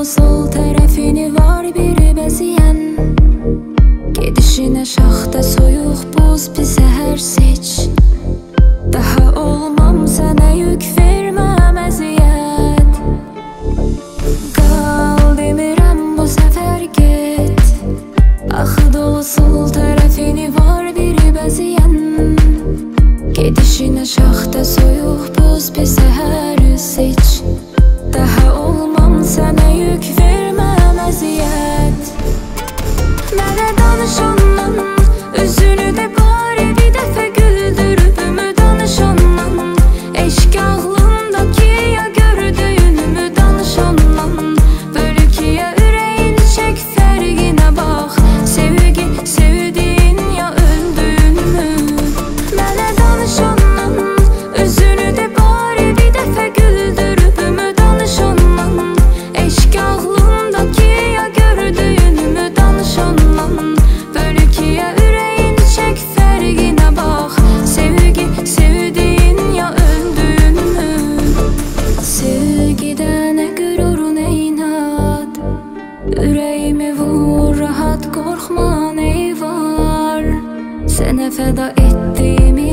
dolu sol tərəfini var biri bəzəyən. Gedişinə şaxta soyuq buz bir səhər seç. Daha olmam sənə yük verməm əziyyət. Qal demirəm bu səfər get. Axı dolu sol tərəfini var biri bəzəyən. Gedişinə şaxta soyuq buz bir səhər seç. Daha olmam sənə yük verməm əziyyət. Mənə danış ondan, üzünü də bari bir dəfə güldürübümü danış ondan. Eşq ağlımdakı ya gördüyünümü danış ondan. Bölük ya ürəyin çək fərqinə bax. Sevgi sevdiyin ya öldüyünmü. Mənə danış ondan, üzünü də bari bir dəfə güldürübümü danış ondan. Eşq ağlımdakı ya gördüyünümü danış ondan. Bölük ya ürəyin çək fərqinə bax. Sevgi sevdiyin ya öldüyünmü. Sevgidə nə qürur nə inad. Ürəyimi vur rahat qorxma nə var. Sənə fəda etdiyimi